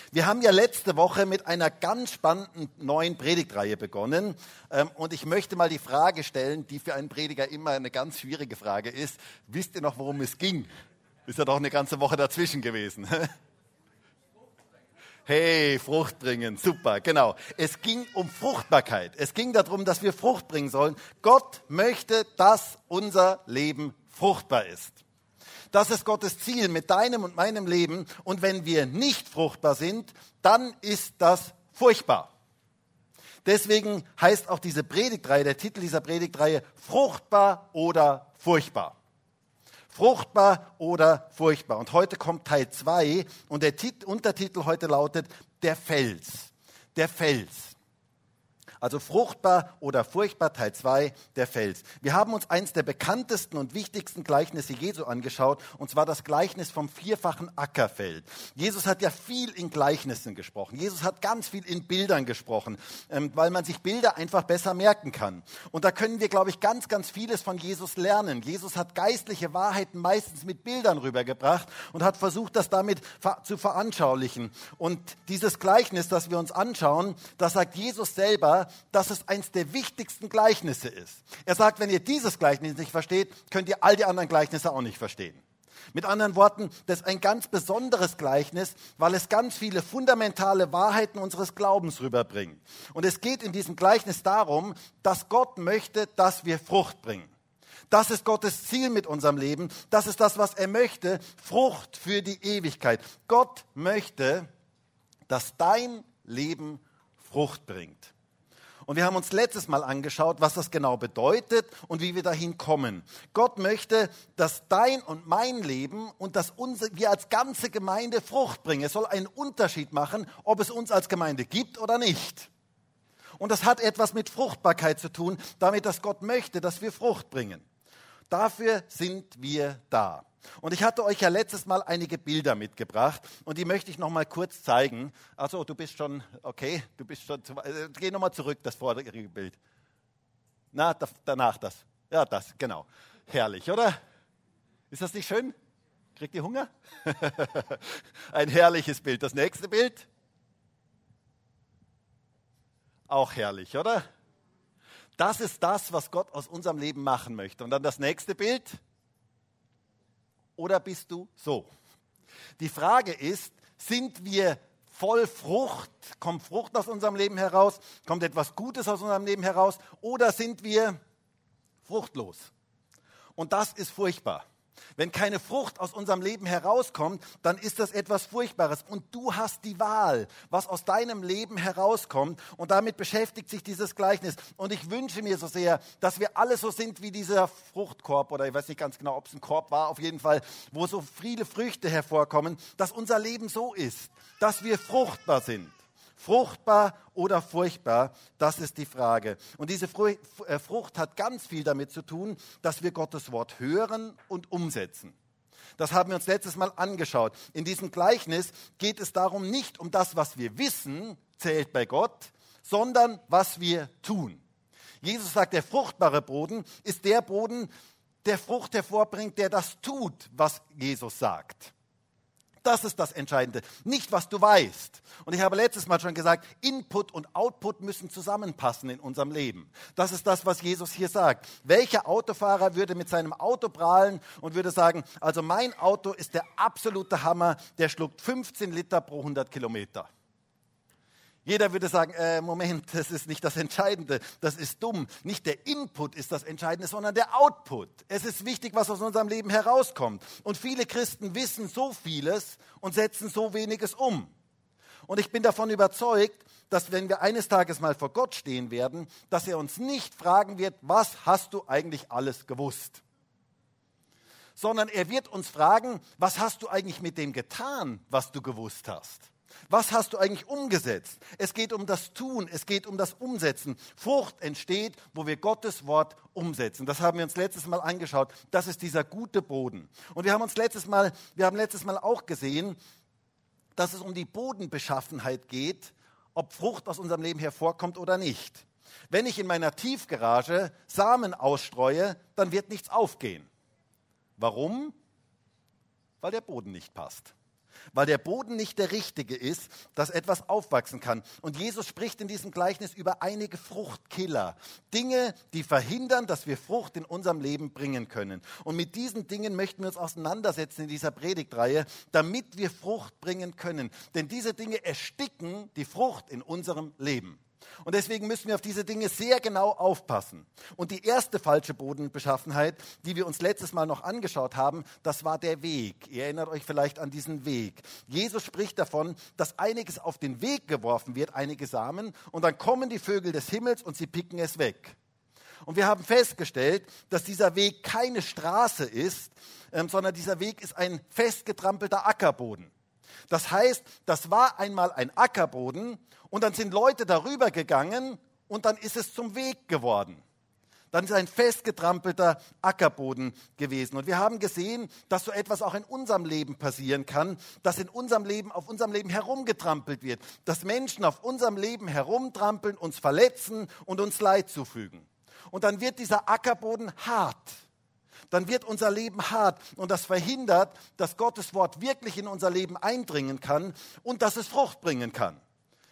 Wir haben ja letzte Woche mit einer ganz spannenden neuen Predigtreihe begonnen. Und ich möchte mal die Frage stellen, die für einen Prediger immer eine ganz schwierige Frage ist. Wisst ihr noch, worum es ging? Ist ja doch eine ganze Woche dazwischen gewesen. Hey, Frucht bringen, super, genau. Es ging um Fruchtbarkeit. Es ging darum, dass wir Frucht bringen sollen. Gott möchte, dass unser Leben fruchtbar ist. Das ist Gottes Ziel mit deinem und meinem Leben. Und wenn wir nicht fruchtbar sind, dann ist das furchtbar. Deswegen heißt auch diese Predigtreihe, der Titel dieser Predigtreihe, fruchtbar oder furchtbar. Fruchtbar oder furchtbar. Und heute kommt Teil 2 und der Untertitel heute lautet Der Fels. Der Fels. Also fruchtbar oder furchtbar, Teil 2, der Fels. Wir haben uns eins der bekanntesten und wichtigsten Gleichnisse Jesu angeschaut, und zwar das Gleichnis vom vierfachen Ackerfeld. Jesus hat ja viel in Gleichnissen gesprochen. Jesus hat ganz viel in Bildern gesprochen, weil man sich Bilder einfach besser merken kann. Und da können wir, glaube ich, ganz, ganz vieles von Jesus lernen. Jesus hat geistliche Wahrheiten meistens mit Bildern rübergebracht und hat versucht, das damit zu veranschaulichen. Und dieses Gleichnis, das wir uns anschauen, das sagt Jesus selber, dass es eines der wichtigsten Gleichnisse ist. Er sagt, wenn ihr dieses Gleichnis nicht versteht, könnt ihr all die anderen Gleichnisse auch nicht verstehen. Mit anderen Worten, das ist ein ganz besonderes Gleichnis, weil es ganz viele fundamentale Wahrheiten unseres Glaubens rüberbringt. Und es geht in diesem Gleichnis darum, dass Gott möchte, dass wir Frucht bringen. Das ist Gottes Ziel mit unserem Leben. Das ist das, was er möchte. Frucht für die Ewigkeit. Gott möchte, dass dein Leben Frucht bringt. Und wir haben uns letztes Mal angeschaut, was das genau bedeutet und wie wir dahin kommen. Gott möchte, dass dein und mein Leben und dass wir als ganze Gemeinde Frucht bringen. Es soll einen Unterschied machen, ob es uns als Gemeinde gibt oder nicht. Und das hat etwas mit Fruchtbarkeit zu tun, damit, dass Gott möchte, dass wir Frucht bringen. Dafür sind wir da. Und ich hatte euch ja letztes Mal einige Bilder mitgebracht und die möchte ich noch mal kurz zeigen. Also du bist schon, okay, geh noch mal zurück, das vorherige Bild. Na, danach das. Ja, das, genau. Herrlich, oder? Ist das nicht schön? Kriegt ihr Hunger? Ein herrliches Bild. Das nächste Bild? Auch herrlich, oder? Das ist das, was Gott aus unserem Leben machen möchte. Und dann das nächste Bild. Oder bist du so? Die Frage ist, sind wir voll Frucht? Kommt Frucht aus unserem Leben heraus? Kommt etwas Gutes aus unserem Leben heraus? Oder sind wir fruchtlos? Und das ist furchtbar. Wenn keine Frucht aus unserem Leben herauskommt, dann ist das etwas Furchtbares. Und du hast die Wahl, was aus deinem Leben herauskommt. Und damit beschäftigt sich dieses Gleichnis. Und ich wünsche mir so sehr, dass wir alle so sind wie dieser Fruchtkorb. Oder ich weiß nicht ganz genau, ob es ein Korb war, auf jeden Fall, wo so viele Früchte hervorkommen, dass unser Leben so ist, dass wir fruchtbar sind. Fruchtbar oder furchtbar, das ist die Frage. Und diese Frucht hat ganz viel damit zu tun, dass wir Gottes Wort hören und umsetzen. Das haben wir uns letztes Mal angeschaut. In diesem Gleichnis geht es darum, nicht um das, was wir wissen, zählt bei Gott, sondern was wir tun. Jesus sagt, der fruchtbare Boden ist der Boden, der Frucht hervorbringt, der das tut, was Jesus sagt. Das ist das Entscheidende, nicht was du weißt. Und ich habe letztes Mal schon gesagt, Input und Output müssen zusammenpassen in unserem Leben. Das ist das, was Jesus hier sagt. Welcher Autofahrer würde mit seinem Auto prahlen und würde sagen, also mein Auto ist der absolute Hammer, der schluckt 15 Liter pro 100 Kilometer. Jeder würde sagen, Moment, das ist nicht das Entscheidende, das ist dumm. Nicht der Input ist das Entscheidende, sondern der Output. Es ist wichtig, was aus unserem Leben herauskommt. Und viele Christen wissen so vieles und setzen so weniges um. Und ich bin davon überzeugt, dass wenn wir eines Tages mal vor Gott stehen werden, dass er uns nicht fragen wird, was hast du eigentlich alles gewusst? Sondern er wird uns fragen, was hast du eigentlich mit dem getan, was du gewusst hast? Was hast du eigentlich umgesetzt? Es geht um das Tun, es geht um das Umsetzen. Frucht entsteht, wo wir Gottes Wort umsetzen. Das haben wir uns letztes Mal angeschaut. Das ist dieser gute Boden. Und wir haben letztes Mal auch gesehen, dass es um die Bodenbeschaffenheit geht, ob Frucht aus unserem Leben hervorkommt oder nicht. Wenn ich in meiner Tiefgarage Samen ausstreue, dann wird nichts aufgehen. Warum? Weil der Boden nicht passt. weil der Boden nicht der richtige ist, dass etwas aufwachsen kann. Und Jesus spricht in diesem Gleichnis über einige Fruchtkiller. Dinge, die verhindern, dass wir Frucht in unserem Leben bringen können. Und mit diesen Dingen möchten wir uns auseinandersetzen in dieser Predigtreihe, damit wir Frucht bringen können. Denn diese Dinge ersticken die Frucht in unserem Leben. Und deswegen müssen wir auf diese Dinge sehr genau aufpassen. Und die erste falsche Bodenbeschaffenheit, die wir uns letztes Mal noch angeschaut haben, das war der Weg. Ihr erinnert euch vielleicht an diesen Weg. Jesus spricht davon, dass einiges auf den Weg geworfen wird, einige Samen, und dann kommen die Vögel des Himmels und sie picken es weg. Und wir haben festgestellt, dass dieser Weg keine Straße ist, sondern dieser Weg ist ein festgetrampelter Ackerboden. Das heißt, das war einmal ein Ackerboden und dann sind Leute darüber gegangen und dann ist es zum Weg geworden. Dann ist es ein festgetrampelter Ackerboden gewesen. Und wir haben gesehen, dass so etwas auch in unserem Leben passieren kann, dass in unserem Leben, auf unserem Leben herumgetrampelt wird, dass Menschen auf unserem Leben herumtrampeln, uns verletzen und uns Leid zufügen. Und dann wird dieser Ackerboden hart. Dann wird unser Leben hart und das verhindert, dass Gottes Wort wirklich in unser Leben eindringen kann und dass es Frucht bringen kann.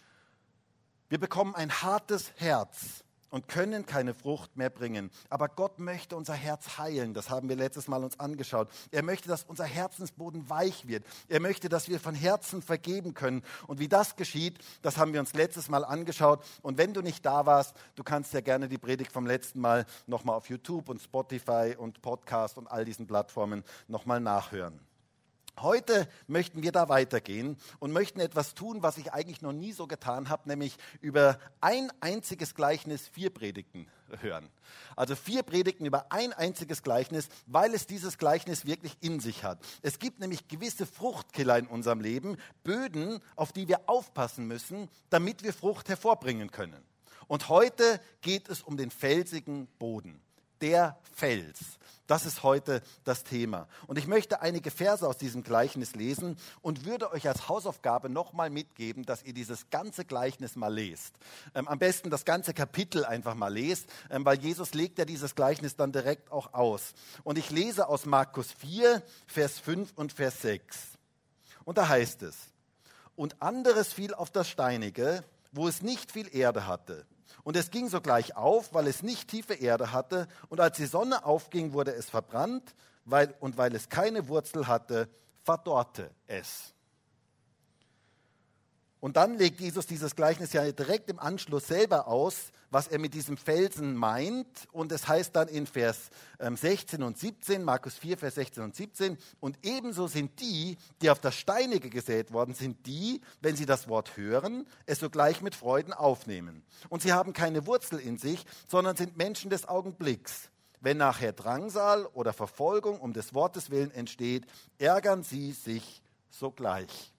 Wir bekommen ein hartes Herz und können keine Frucht mehr bringen. Aber Gott möchte unser Herz heilen. Das haben wir letztes Mal uns angeschaut. Er möchte, dass unser Herzensboden weich wird. Er möchte, dass wir von Herzen vergeben können. Und wie das geschieht, das haben wir uns letztes Mal angeschaut. Und wenn du nicht da warst, du kannst ja gerne die Predigt vom letzten Mal nochmal auf YouTube und Spotify und Podcast und all diesen Plattformen nochmal nachhören. Heute möchten wir da weitergehen und möchten etwas tun, was ich eigentlich noch nie so getan habe, nämlich über ein einziges Gleichnis 4 Predigten hören. Also 4 Predigten über ein einziges Gleichnis, weil es dieses Gleichnis wirklich in sich hat. Es gibt nämlich gewisse Fruchtkiller in unserem Leben, Böden, auf die wir aufpassen müssen, damit wir Frucht hervorbringen können. Und heute geht es um den felsigen Boden, der Fels. Das ist heute das Thema. Und ich möchte einige Verse aus diesem Gleichnis lesen und würde euch als Hausaufgabe nochmal mitgeben, dass ihr dieses ganze Gleichnis mal lest. Am besten das ganze Kapitel einfach mal lest, weil Jesus legt ja dieses Gleichnis dann direkt auch aus. Und ich lese aus Markus 4, Vers 5 und Vers 6. Und da heißt es: Und anderes fiel auf das Steinige, wo es nicht viel Erde hatte. Und es ging sogleich auf, weil es nicht tiefe Erde hatte. Und als die Sonne aufging, wurde es verbrannt. Weil es keine Wurzel hatte, verdorrte es. Und dann legt Jesus dieses Gleichnis ja direkt im Anschluss selber aus, was er mit diesem Felsen meint. Und es heißt dann in Vers 16 und 17, Markus 4, Vers 16 und 17, und ebenso sind die auf das Steinige gesät worden, sind die, wenn sie das Wort hören, es sogleich mit Freuden aufnehmen. Und sie haben keine Wurzel in sich, sondern sind Menschen des Augenblicks. Wenn nachher Drangsal oder Verfolgung um des Wortes willen entsteht, ärgern sie sich sogleich.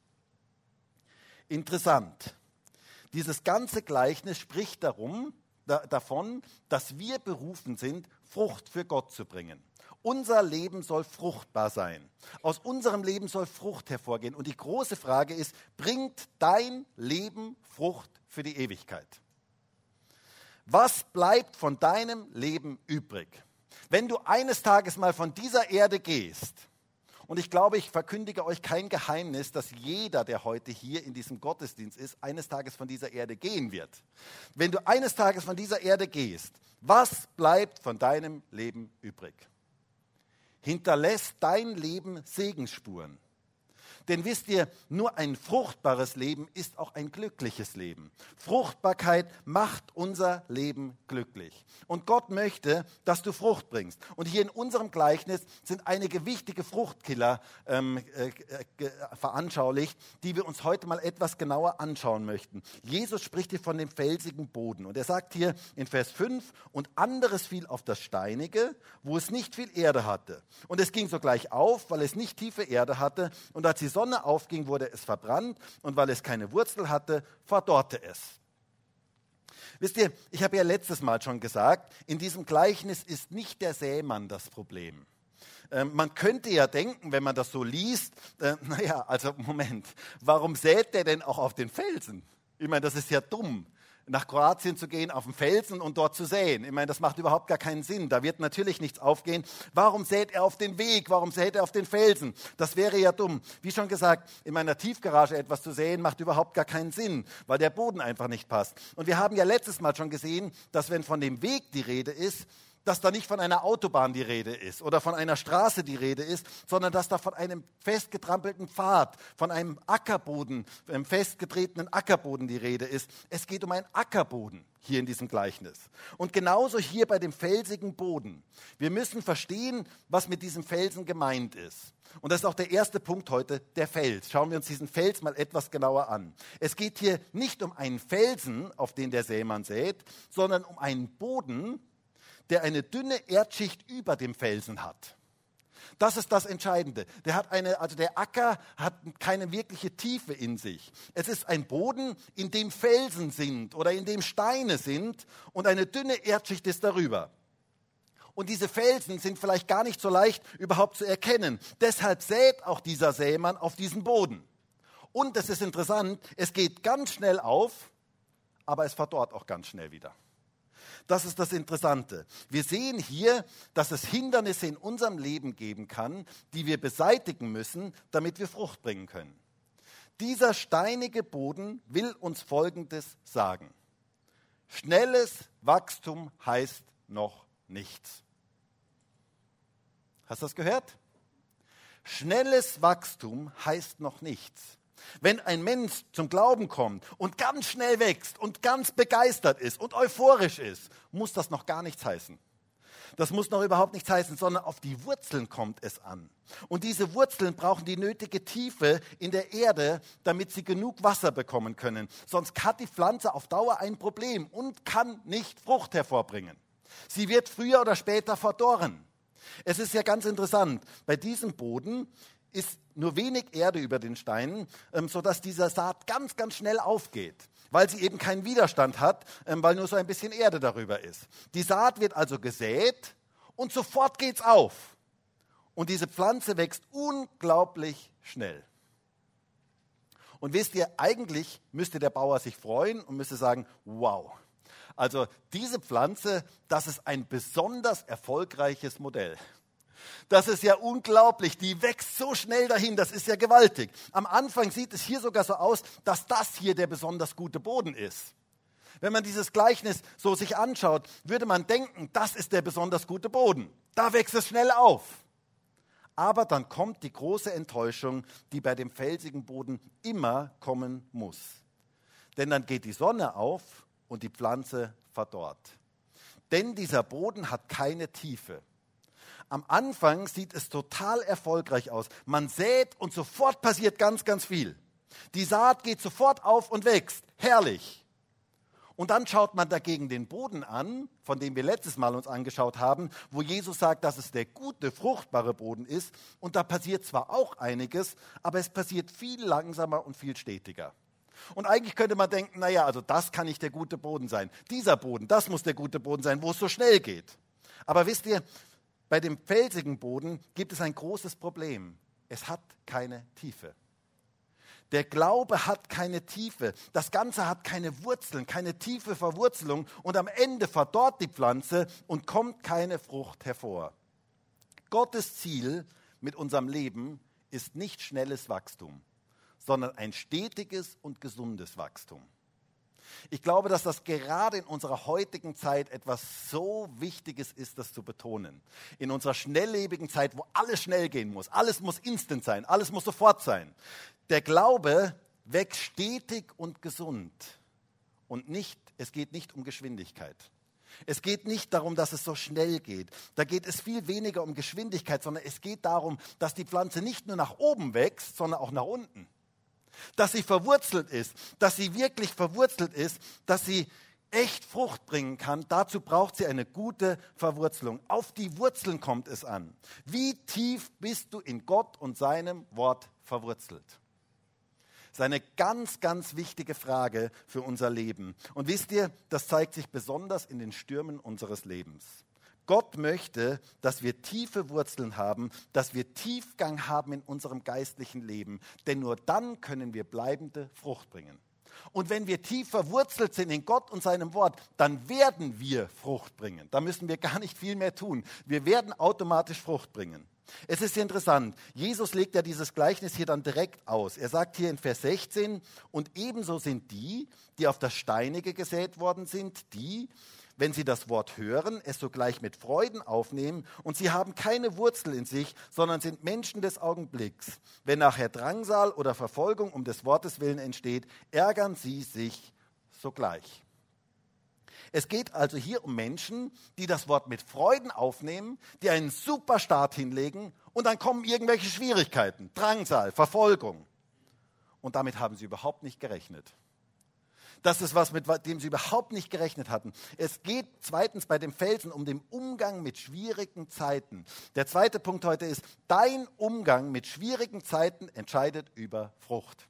Interessant. Dieses ganze Gleichnis spricht davon, dass wir berufen sind, Frucht für Gott zu bringen. Unser Leben soll fruchtbar sein. Aus unserem Leben soll Frucht hervorgehen. Und die große Frage ist, bringt dein Leben Frucht für die Ewigkeit? Was bleibt von deinem Leben übrig? Wenn du eines Tages mal von dieser Erde gehst, und ich glaube, ich verkündige euch kein Geheimnis, dass jeder, der heute hier in diesem Gottesdienst ist, eines Tages von dieser Erde gehen wird. Wenn du eines Tages von dieser Erde gehst, was bleibt von deinem Leben übrig? Hinterlässt dein Leben Segensspuren? Denn wisst ihr, nur ein fruchtbares Leben ist auch ein glückliches Leben. Fruchtbarkeit macht unser Leben glücklich. Und Gott möchte, dass du Frucht bringst. Und hier in unserem Gleichnis sind einige wichtige Fruchtkiller veranschaulicht, die wir uns heute mal etwas genauer anschauen möchten. Jesus spricht hier von dem felsigen Boden. Und er sagt hier in Vers 5, und anderes fiel auf das Steinige, wo es nicht viel Erde hatte. Und es ging sogleich auf, weil es nicht tiefe Erde hatte. Und als die Sonne aufging, wurde es verbrannt, und weil es keine Wurzel hatte, verdorrte es. Wisst ihr, ich habe ja letztes Mal schon gesagt, in diesem Gleichnis ist nicht der Sämann das Problem. Man könnte ja denken, wenn man das so liest, Moment, warum sät der denn auch auf den Felsen? Ich meine, das ist ja dumm. nach Kroatien zu gehen, auf den Felsen und dort zu säen. Ich meine, das macht überhaupt gar keinen Sinn. Da wird natürlich nichts aufgehen. Warum sät er auf den Weg? Warum sät er auf den Felsen? Das wäre ja dumm. Wie schon gesagt, in meiner Tiefgarage etwas zu säen, macht überhaupt gar keinen Sinn, weil der Boden einfach nicht passt. Und wir haben ja letztes Mal schon gesehen, dass wenn von dem Weg die Rede ist, dass da nicht von einer Autobahn die Rede ist oder von einer Straße die Rede ist, sondern dass da von einem festgetrampelten Pfad, von einem Ackerboden, einem festgetretenen Ackerboden die Rede ist. Es geht um einen Ackerboden hier in diesem Gleichnis. Und genauso hier bei dem felsigen Boden. Wir müssen verstehen, was mit diesem Felsen gemeint ist. Und das ist auch der erste Punkt heute, der Fels. Schauen wir uns diesen Fels mal etwas genauer an. Es geht hier nicht um einen Felsen, auf den der Sämann sät, sondern um einen Boden, der eine dünne Erdschicht über dem Felsen hat. Das ist das Entscheidende. Der Acker hat keine wirkliche Tiefe in sich. Es ist ein Boden, in dem Felsen sind oder in dem Steine sind und eine dünne Erdschicht ist darüber. Und diese Felsen sind vielleicht gar nicht so leicht überhaupt zu erkennen. Deshalb sät auch dieser Sämann auf diesen Boden. Und es ist interessant, es geht ganz schnell auf, aber es verdorrt auch ganz schnell wieder. Das ist das Interessante. Wir sehen hier, dass es Hindernisse in unserem Leben geben kann, die wir beseitigen müssen, damit wir Frucht bringen können. Dieser steinige Boden will uns Folgendes sagen. Schnelles Wachstum heißt noch nichts. Hast du das gehört? Schnelles Wachstum heißt noch nichts. Wenn ein Mensch zum Glauben kommt und ganz schnell wächst und ganz begeistert ist und euphorisch ist, muss das noch gar nichts heißen. Das muss noch überhaupt nichts heißen, sondern auf die Wurzeln kommt es an. Und diese Wurzeln brauchen die nötige Tiefe in der Erde, damit sie genug Wasser bekommen können. Sonst hat die Pflanze auf Dauer ein Problem und kann nicht Frucht hervorbringen. Sie wird früher oder später verdorren. Es ist ja ganz interessant, bei diesem Boden ist nur wenig Erde über den Steinen, sodass dieser Saat ganz, ganz schnell aufgeht, weil sie eben keinen Widerstand hat, weil nur so ein bisschen Erde darüber ist. Die Saat wird also gesät und sofort geht's auf. Und diese Pflanze wächst unglaublich schnell. Und wisst ihr, eigentlich müsste der Bauer sich freuen und müsste sagen, wow, also diese Pflanze, das ist ein besonders erfolgreiches Modell. Das ist ja unglaublich, die wächst so schnell dahin, das ist ja gewaltig. Am Anfang sieht es hier sogar so aus, dass das hier der besonders gute Boden ist. Wenn man dieses Gleichnis so sich anschaut, würde man denken, das ist der besonders gute Boden. Da wächst es schnell auf. Aber dann kommt die große Enttäuschung, die bei dem felsigen Boden immer kommen muss. Denn dann geht die Sonne auf und die Pflanze verdorrt. Denn dieser Boden hat keine Tiefe. Am Anfang sieht es total erfolgreich aus. Man sät und sofort passiert ganz, ganz viel. Die Saat geht sofort auf und wächst. Herrlich. Und dann schaut man dagegen den Boden an, von dem wir letztes Mal uns angeschaut haben, wo Jesus sagt, dass es der gute, fruchtbare Boden ist. Und da passiert zwar auch einiges, aber es passiert viel langsamer und viel stetiger. Und eigentlich könnte man denken, naja, also das kann nicht der gute Boden sein. Dieser Boden, das muss der gute Boden sein, wo es so schnell geht. Aber wisst ihr, bei dem felsigen Boden gibt es ein großes Problem. Es hat keine Tiefe. Der Glaube hat keine Tiefe. Das Ganze hat keine Wurzeln, keine tiefe Verwurzelung. Und am Ende verdorrt die Pflanze und kommt keine Frucht hervor. Gottes Ziel mit unserem Leben ist nicht schnelles Wachstum, sondern ein stetiges und gesundes Wachstum. Ich glaube, dass das gerade in unserer heutigen Zeit etwas so Wichtiges ist, das zu betonen. In unserer schnelllebigen Zeit, wo alles schnell gehen muss, alles muss instant sein, alles muss sofort sein. Der Glaube wächst stetig und gesund. Und es geht nicht um Geschwindigkeit. Es geht nicht darum, dass es so schnell geht. Da geht es viel weniger um Geschwindigkeit, sondern es geht darum, dass die Pflanze nicht nur nach oben wächst, sondern auch nach unten. Dass sie verwurzelt ist, dass sie wirklich verwurzelt ist, dass sie echt Frucht bringen kann. Dazu braucht sie eine gute Verwurzelung. Auf die Wurzeln kommt es an. Wie tief bist du in Gott und seinem Wort verwurzelt? Das ist eine ganz, ganz wichtige Frage für unser Leben. Und wisst ihr, das zeigt sich besonders in den Stürmen unseres Lebens. Gott möchte, dass wir tiefe Wurzeln haben, dass wir Tiefgang haben in unserem geistlichen Leben. Denn nur dann können wir bleibende Frucht bringen. Und wenn wir tief verwurzelt sind in Gott und seinem Wort, dann werden wir Frucht bringen. Da müssen wir gar nicht viel mehr tun. Wir werden automatisch Frucht bringen. Es ist interessant, Jesus legt ja dieses Gleichnis hier dann direkt aus. Er sagt hier in Vers 16, und ebenso sind die auf das Steinige gesät worden sind, die, wenn sie das Wort hören, es sogleich mit Freuden aufnehmen, und sie haben keine Wurzel in sich, sondern sind Menschen des Augenblicks. Wenn nachher Drangsal oder Verfolgung um des Wortes willen entsteht, ärgern sie sich sogleich. Es geht also hier um Menschen, die das Wort mit Freuden aufnehmen, die einen super Start hinlegen und dann kommen irgendwelche Schwierigkeiten, Drangsal, Verfolgung. Und damit haben sie überhaupt nicht gerechnet. Das ist was, mit dem sie überhaupt nicht gerechnet hatten. Es geht zweitens bei dem Felsen um den Umgang mit schwierigen Zeiten. Der zweite Punkt heute ist, dein Umgang mit schwierigen Zeiten entscheidet über Frucht.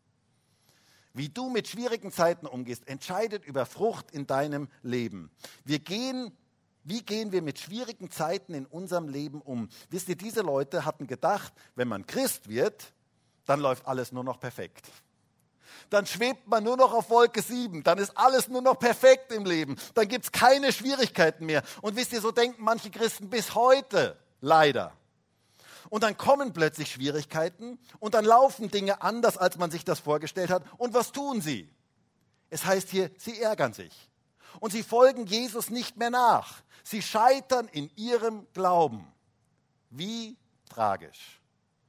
Wie du mit schwierigen Zeiten umgehst, entscheidet über Frucht in deinem Leben. Wie gehen wir mit schwierigen Zeiten in unserem Leben um? Wisst ihr, diese Leute hatten gedacht, wenn man Christ wird, dann läuft alles nur noch perfekt. Dann schwebt man nur noch auf Wolke 7, dann ist alles nur noch perfekt im Leben, dann gibt es keine Schwierigkeiten mehr. Und wisst ihr, so denken manche Christen bis heute, leider. Und dann kommen plötzlich Schwierigkeiten und dann laufen Dinge anders, als man sich das vorgestellt hat. Und was tun sie? Es heißt hier, sie ärgern sich. Und sie folgen Jesus nicht mehr nach. Sie scheitern in ihrem Glauben. Wie tragisch.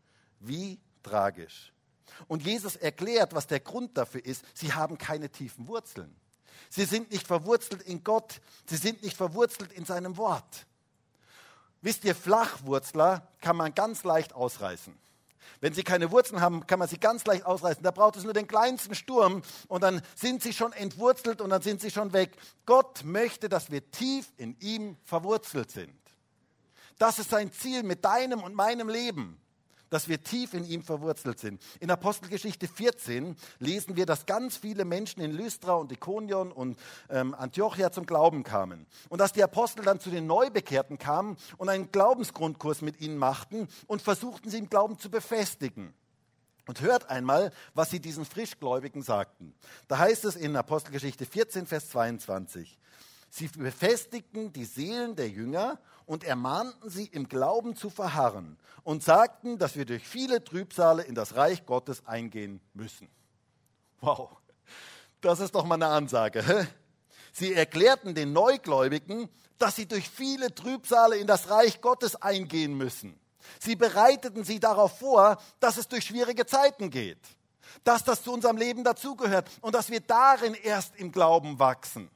Wie tragisch. Und Jesus erklärt, was der Grund dafür ist. Sie haben keine tiefen Wurzeln. Sie sind nicht verwurzelt in Gott. Sie sind nicht verwurzelt in seinem Wort. Wisst ihr, Flachwurzler kann man ganz leicht ausreißen. Wenn sie keine Wurzeln haben, kann man sie ganz leicht ausreißen. Da braucht es nur den kleinsten Sturm und dann sind sie schon entwurzelt und dann sind sie schon weg. Gott möchte, dass wir tief in ihm verwurzelt sind. Das ist sein Ziel mit deinem und meinem Leben, dass wir tief in ihm verwurzelt sind. In Apostelgeschichte 14 lesen wir, dass ganz viele Menschen in Lystra und Ikonion und Antiochia zum Glauben kamen. Und dass die Apostel dann zu den Neubekehrten kamen und einen Glaubensgrundkurs mit ihnen machten und versuchten, sie im Glauben zu befestigen. Und hört einmal, was sie diesen Frischgläubigen sagten. Da heißt es in Apostelgeschichte 14, Vers 22. Sie befestigten die Seelen der Jünger und ermahnten sie, im Glauben zu verharren und sagten, dass wir durch viele Trübsale in das Reich Gottes eingehen müssen. Wow, das ist doch mal eine Ansage. Hä? Sie erklärten den Neugläubigen, dass sie durch viele Trübsale in das Reich Gottes eingehen müssen. Sie bereiteten sie darauf vor, dass es durch schwierige Zeiten geht, dass das zu unserem Leben dazugehört und dass wir darin erst im Glauben wachsen.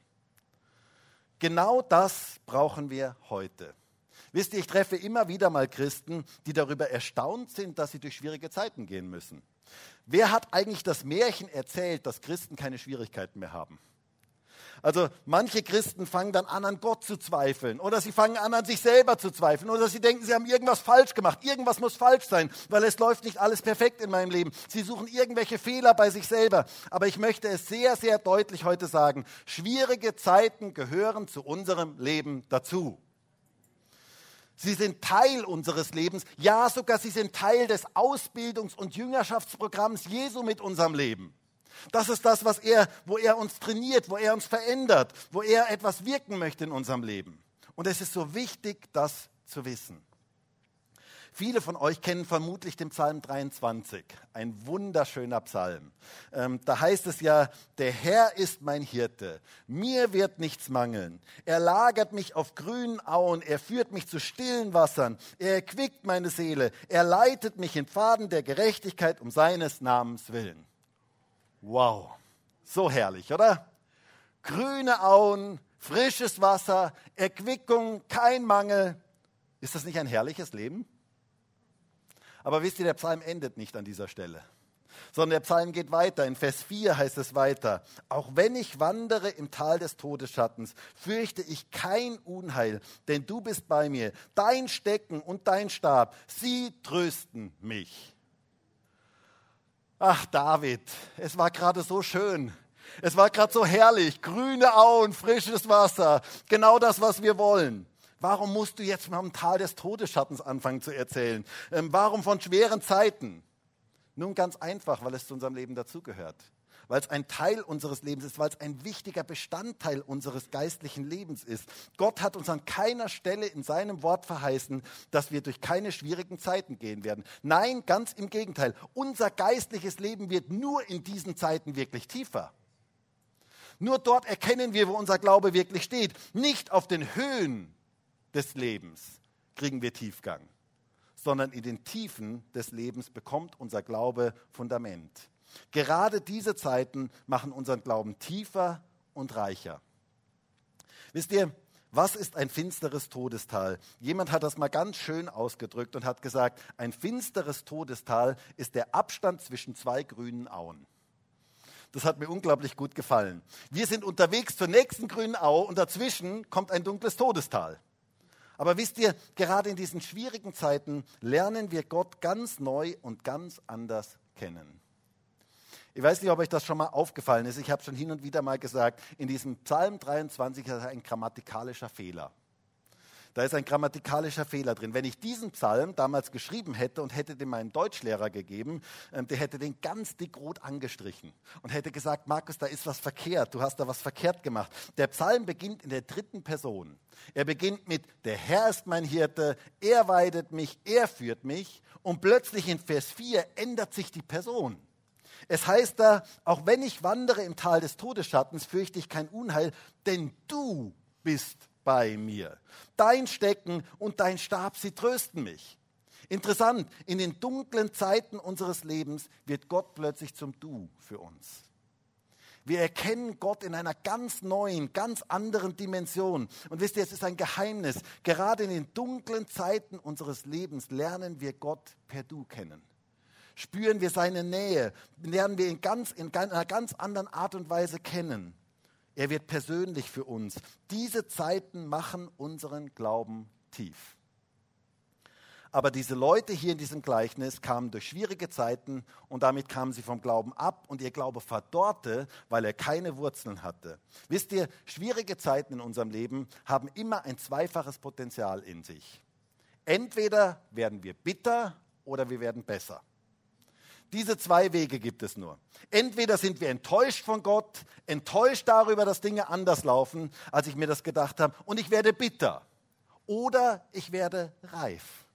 Genau das brauchen wir heute. Wisst ihr, ich treffe immer wieder mal Christen, die darüber erstaunt sind, dass sie durch schwierige Zeiten gehen müssen. Wer hat eigentlich das Märchen erzählt, dass Christen keine Schwierigkeiten mehr haben? Also manche Christen fangen dann an Gott zu zweifeln oder sie fangen an sich selber zu zweifeln oder sie denken, sie haben irgendwas falsch gemacht. Irgendwas muss falsch sein, weil es läuft nicht alles perfekt in meinem Leben. Sie suchen irgendwelche Fehler bei sich selber. Aber ich möchte es sehr, sehr deutlich heute sagen, schwierige Zeiten gehören zu unserem Leben dazu. Sie sind Teil unseres Lebens, ja sogar sie sind Teil des Ausbildungs- und Jüngerschaftsprogramms Jesu mit unserem Leben. Das ist das, wo er uns trainiert, wo er uns verändert, wo er etwas wirken möchte in unserem Leben. Und es ist so wichtig, das zu wissen. Viele von euch kennen vermutlich den Psalm 23, ein wunderschöner Psalm. Da heißt es ja, der Herr ist mein Hirte, mir wird nichts mangeln. Er lagert mich auf grünen Auen, er führt mich zu stillen Wassern, er erquickt meine Seele, er leitet mich in Pfaden der Gerechtigkeit um seines Namens willen. Wow, so herrlich, oder? Grüne Auen, frisches Wasser, Erquickung, kein Mangel. Ist das nicht ein herrliches Leben? Aber wisst ihr, der Psalm endet nicht an dieser Stelle, sondern der Psalm geht weiter. In Vers 4 heißt es weiter, auch wenn ich wandere im Tal des Todesschattens, fürchte ich kein Unheil, denn du bist bei mir. Dein Stecken und dein Stab, sie trösten mich. Ach David, es war gerade so schön, es war gerade so herrlich, grüne Auen, frisches Wasser, genau das, was wir wollen. Warum musst du jetzt vom Tal des Todesschattens anfangen zu erzählen? Warum von schweren Zeiten? Nun ganz einfach, weil es zu unserem Leben dazugehört. weil es ein Teil unseres Lebens ist, weil es ein wichtiger Bestandteil unseres geistlichen Lebens ist. Gott hat uns an keiner Stelle in seinem Wort verheißen, dass wir durch keine schwierigen Zeiten gehen werden. Nein, ganz im Gegenteil. Unser geistliches Leben wird nur in diesen Zeiten wirklich tiefer. Nur dort erkennen wir, wo unser Glaube wirklich steht. Nicht auf den Höhen des Lebens kriegen wir Tiefgang, sondern in den Tiefen des Lebens bekommt unser Glaube Fundament. Gerade diese Zeiten machen unseren Glauben tiefer und reicher. Wisst ihr, was ist ein finsteres Todestal? Jemand hat das mal ganz schön ausgedrückt und hat gesagt, ein finsteres Todestal ist der Abstand zwischen zwei grünen Auen. Das hat mir unglaublich gut gefallen. Wir sind unterwegs zur nächsten grünen Au und dazwischen kommt ein dunkles Todestal. Aber wisst ihr, gerade in diesen schwierigen Zeiten lernen wir Gott ganz neu und ganz anders kennen. Ich weiß nicht, ob euch das schon mal aufgefallen ist. Ich habe schon hin und wieder mal gesagt, in diesem Psalm 23 ist ein grammatikalischer Fehler. Da ist ein grammatikalischer Fehler drin. Wenn ich diesen Psalm damals geschrieben hätte und hätte den meinem Deutschlehrer gegeben, der hätte den ganz dick rot angestrichen und hätte gesagt, Markus, da ist was verkehrt, du hast da was verkehrt gemacht. Der Psalm beginnt in der dritten Person. Er beginnt mit, der Herr ist mein Hirte, er weidet mich, er führt mich, und plötzlich in Vers 4 ändert sich die Person. Es heißt da, auch wenn ich wandere im Tal des Todesschattens, fürchte ich kein Unheil, denn du bist bei mir. Dein Stecken und dein Stab, sie trösten mich. Interessant, in den dunklen Zeiten unseres Lebens wird Gott plötzlich zum Du für uns. Wir erkennen Gott in einer ganz neuen, ganz anderen Dimension. Und wisst ihr, es ist ein Geheimnis. Gerade in den dunklen Zeiten unseres Lebens lernen wir Gott per Du kennen. Spüren wir seine Nähe, lernen wir ihn in einer ganz anderen Art und Weise kennen. Er wird persönlich für uns. Diese Zeiten machen unseren Glauben tief. Aber diese Leute hier in diesem Gleichnis kamen durch schwierige Zeiten und damit kamen sie vom Glauben ab und ihr Glaube verdorrte, weil er keine Wurzeln hatte. Wisst ihr, schwierige Zeiten in unserem Leben haben immer ein zweifaches Potenzial in sich. Entweder werden wir bitter oder wir werden besser. Diese zwei Wege gibt es nur. Entweder sind wir enttäuscht von Gott, enttäuscht darüber, dass Dinge anders laufen, als ich mir das gedacht habe, und ich werde bitter. Oder ich werde reif.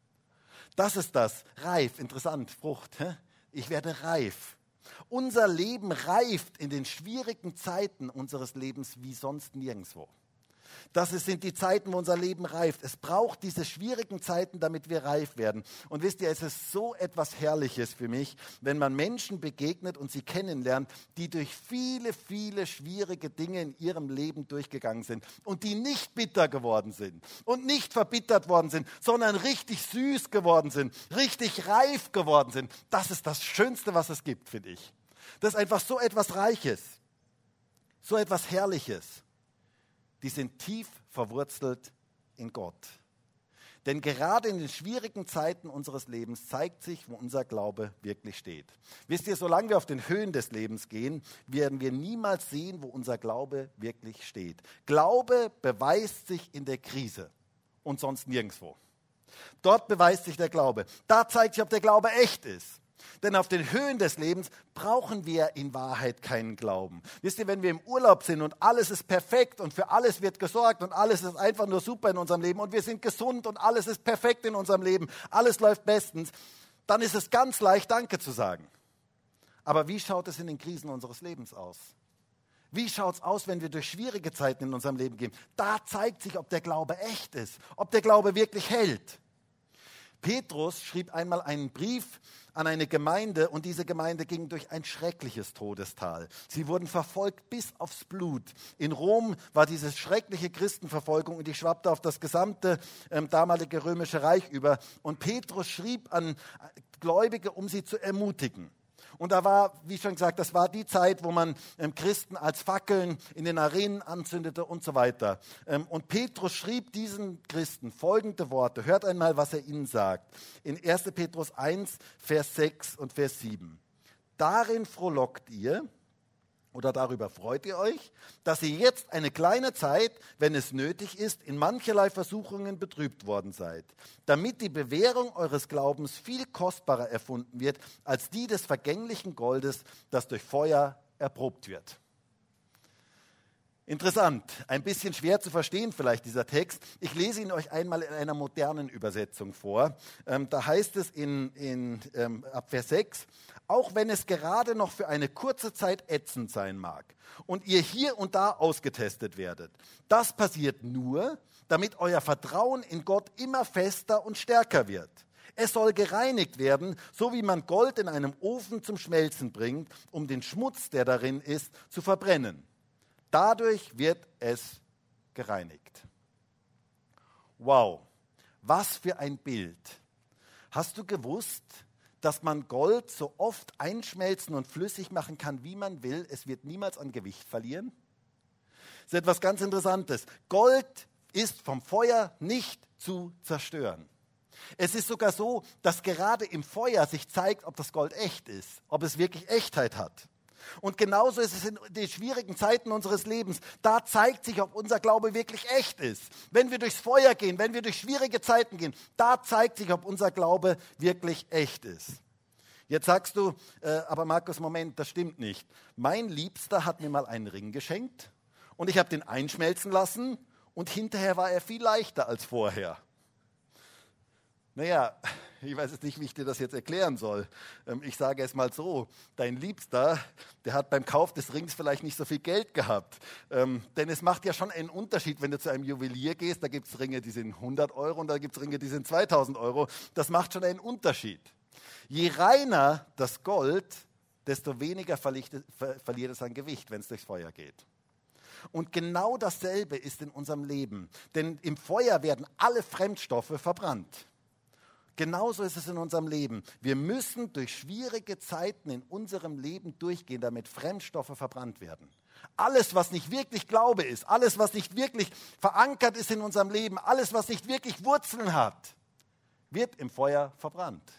Das ist das, reif, interessant, Frucht. Ich werde reif. Unser Leben reift in den schwierigen Zeiten unseres Lebens wie sonst nirgendwo. Das sind die Zeiten, wo unser Leben reift. Es braucht diese schwierigen Zeiten, damit wir reif werden. Und wisst ihr, es ist so etwas Herrliches für mich, wenn man Menschen begegnet und sie kennenlernt, die durch viele, viele schwierige Dinge in ihrem Leben durchgegangen sind und die nicht bitter geworden sind und nicht verbittert worden sind, sondern richtig süß geworden sind, richtig reif geworden sind. Das ist das Schönste, was es gibt, finde ich. Das ist einfach so etwas Reiches, so etwas Herrliches. Die sind tief verwurzelt in Gott. Denn gerade in den schwierigen Zeiten unseres Lebens zeigt sich, wo unser Glaube wirklich steht. Wisst ihr, solange wir auf den Höhen des Lebens gehen, werden wir niemals sehen, wo unser Glaube wirklich steht. Glaube beweist sich in der Krise und sonst nirgendwo. Dort beweist sich der Glaube. Da zeigt sich, ob der Glaube echt ist. Denn auf den Höhen des Lebens brauchen wir in Wahrheit keinen Glauben. Wisst ihr, wenn wir im Urlaub sind und alles ist perfekt und für alles wird gesorgt und alles ist einfach nur super in unserem Leben und wir sind gesund und alles ist perfekt in unserem Leben, alles läuft bestens, dann ist es ganz leicht, Danke zu sagen. Aber wie schaut es in den Krisen unseres Lebens aus? Wie schaut es aus, wenn wir durch schwierige Zeiten in unserem Leben gehen? Da zeigt sich, ob der Glaube echt ist, ob der Glaube wirklich hält. Petrus schrieb einmal einen Brief an eine Gemeinde und diese Gemeinde ging durch ein schreckliches Todestal. Sie wurden verfolgt bis aufs Blut. In Rom war diese schreckliche Christenverfolgung und die schwappte auf das gesamte damalige römische Reich über. Und Petrus schrieb an Gläubige, um sie zu ermutigen. Und da war, wie schon gesagt, das war die Zeit, wo man Christen als Fackeln in den Arenen anzündete und so weiter. Und Petrus schrieb diesen Christen folgende Worte. Hört einmal, was er ihnen sagt. In 1. Petrus 1, Vers 6 und Vers 7. Darin frohlockt ihr, oder darüber freut ihr euch, dass ihr jetzt eine kleine Zeit, wenn es nötig ist, in mancherlei Versuchungen betrübt worden seid, damit die Bewährung eures Glaubens viel kostbarer erfunden wird, als die des vergänglichen Goldes, das durch Feuer erprobt wird. Interessant, ein bisschen schwer zu verstehen vielleicht dieser Text. Ich lese ihn euch einmal in einer modernen Übersetzung vor. Da heißt es ab Vers 6, auch wenn es gerade noch für eine kurze Zeit ätzend sein mag und ihr hier und da ausgetestet werdet. Das passiert nur, damit euer Vertrauen in Gott immer fester und stärker wird. Es soll gereinigt werden, so wie man Gold in einem Ofen zum Schmelzen bringt, um den Schmutz, der darin ist, zu verbrennen. Dadurch wird es gereinigt. Wow, was für ein Bild. Hast du gewusst, dass man Gold so oft einschmelzen und flüssig machen kann, wie man will? Es wird niemals an Gewicht verlieren. Das ist etwas ganz Interessantes. Gold ist vom Feuer nicht zu zerstören. Es ist sogar so, dass gerade im Feuer sich zeigt, ob das Gold echt ist, ob es wirklich Echtheit hat. Und genauso ist es in den schwierigen Zeiten unseres Lebens. Da zeigt sich, ob unser Glaube wirklich echt ist. Wenn wir durchs Feuer gehen, wenn wir durch schwierige Zeiten gehen, da zeigt sich, ob unser Glaube wirklich echt ist. Jetzt sagst du, aber Markus, Moment, das stimmt nicht. Mein Liebster hat mir mal einen Ring geschenkt und ich habe den einschmelzen lassen und hinterher war er viel leichter als vorher. Naja, ich weiß jetzt nicht, wie ich dir das jetzt erklären soll. Ich sage es mal so, dein Liebster, der hat beim Kauf des Rings vielleicht nicht so viel Geld gehabt. Denn es macht ja schon einen Unterschied, wenn du zu einem Juwelier gehst, da gibt es Ringe, die sind 100 Euro und da gibt es Ringe, die sind 2000 Euro. Das macht schon einen Unterschied. Je reiner das Gold, desto weniger verliert es an Gewicht, wenn es durchs Feuer geht. Und genau dasselbe ist in unserem Leben. Denn im Feuer werden alle Fremdstoffe verbrannt. Genauso ist es in unserem Leben. Wir müssen durch schwierige Zeiten in unserem Leben durchgehen, damit Fremdstoffe verbrannt werden. Alles, was nicht wirklich Glaube ist, alles, was nicht wirklich verankert ist in unserem Leben, alles, was nicht wirklich Wurzeln hat, wird im Feuer verbrannt.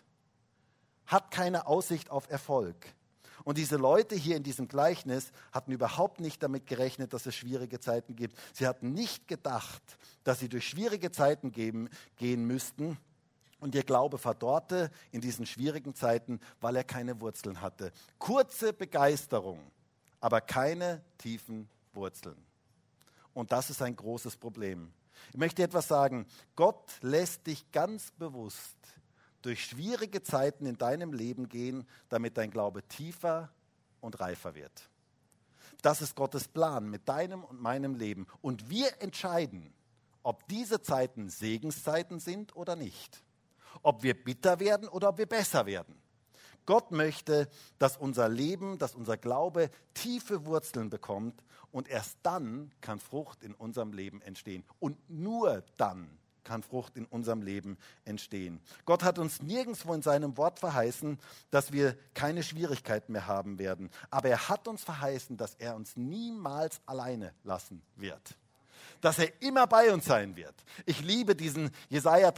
Hat keine Aussicht auf Erfolg. Und diese Leute hier in diesem Gleichnis hatten überhaupt nicht damit gerechnet, dass es schwierige Zeiten gibt. Sie hatten nicht gedacht, dass sie durch schwierige Zeiten gehen müssten. Und ihr Glaube verdorrte in diesen schwierigen Zeiten, weil er keine Wurzeln hatte. Kurze Begeisterung, aber keine tiefen Wurzeln. Und das ist ein großes Problem. Ich möchte etwas sagen. Gott lässt dich ganz bewusst durch schwierige Zeiten in deinem Leben gehen, damit dein Glaube tiefer und reifer wird. Das ist Gottes Plan mit deinem und meinem Leben. Und wir entscheiden, ob diese Zeiten Segenszeiten sind oder nicht. Ob wir bitter werden oder ob wir besser werden. Gott möchte, dass unser Leben, dass unser Glaube tiefe Wurzeln bekommt und erst dann kann Frucht in unserem Leben entstehen. Und nur dann kann Frucht in unserem Leben entstehen. Gott hat uns nirgendwo in seinem Wort verheißen, dass wir keine Schwierigkeiten mehr haben werden. Aber er hat uns verheißen, dass er uns niemals alleine lassen wird. Dass er immer bei uns sein wird. Ich liebe diesen Jesaja